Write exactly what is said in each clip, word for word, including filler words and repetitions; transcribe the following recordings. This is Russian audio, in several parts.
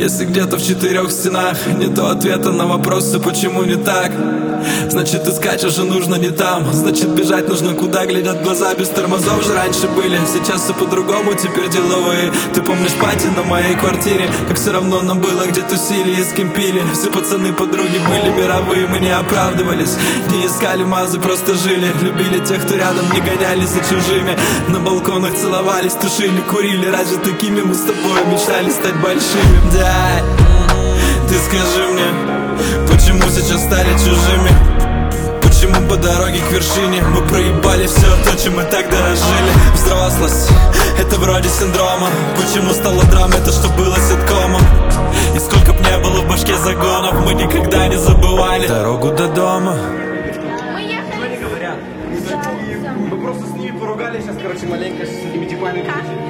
Если где-то в четырех стенах нету ответа на вопросы, почему не так, значит искать уже нужно не там. Значит бежать нужно куда глядят глаза. Без тормозов же раньше были, сейчас все по-другому, теперь деловые. Ты помнишь пати на моей квартире? Как все равно нам было, где тусили и с кем пили. Все пацаны подруги были мировые, мы не оправдывались, не искали мазы, просто жили. Любили тех, кто рядом, не гонялись за чужими. На балконах целовались, тушили, курили. Разве такими мы с тобой мечтали стать большими? Да, ты скажи мне, почему сейчас стали чужими? Почему по дороге к вершине мы проебали все то, чем мы так дорожили? Взрослость, это вроде синдрома. Почему стало драмой то, что было ситкомом? И сколько б не было в башке загонов, мы никогда не забывали дорогу до дома. Мы ехали. Мы просто с ними поругались сейчас, короче, маленько, с этими типами.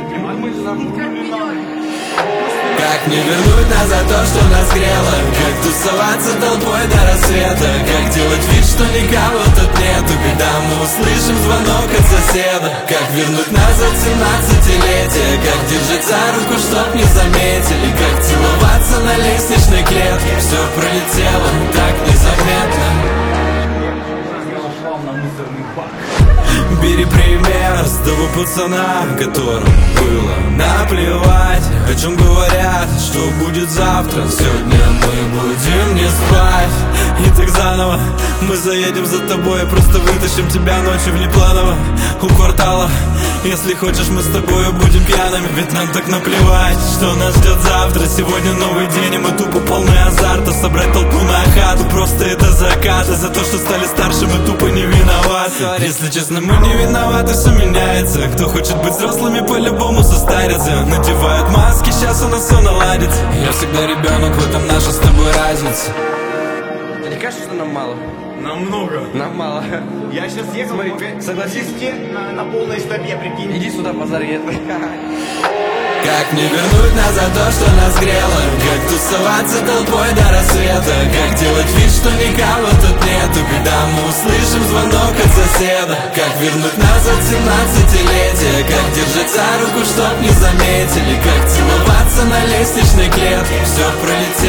Как не вернуть назад то, что нас грело? Как тусоваться толпой до рассвета? Как делать вид, что никого тут нету, когда мы услышим звонок от соседа? Как вернуть назад семнадцатилетие? Как держать за руку, чтоб не заметили? Как целоваться на лестничной клетке? Все пролетело так незаметно. Бери пример с того пацана, которому было наплевать, о чем говорят, что будет завтра. Сегодня мы будем не спать. И так заново мы заедем за тобой, просто вытащим тебя ночью внепланово у квартала. Если хочешь, мы с тобой будем пьяными, ведь нам так наплевать, что нас ждет завтра. Сегодня новый день, и мы тупо полны азарта. Собрать толпу на хату, просто это закат. И за то, что стали старше, мы тупо не виноваты. Если честно, мы не виноваты, все меняется. Кто хочет быть взрослыми, по-любому состарится. Надевают маски, сейчас у нас все наладится. Я всегда ребенок, в этом наша с тобой разница. Не кажется, что нам мало? Нам много. Нам мало. Я сейчас ехал, Смотри, опять согласись? на, на полной стопе, прикинь. Иди сюда, позарет. Как не вернуть назад то, что нас грело? Как тусоваться толпой до рассвета? Как делать вид, что никого тут нету, когда мы услышим звонок от соседа? Как вернуть назад семнадцатилетие? Как держать за руку, чтоб не заметили? Как целоваться на лестничной клетке? Все пролетело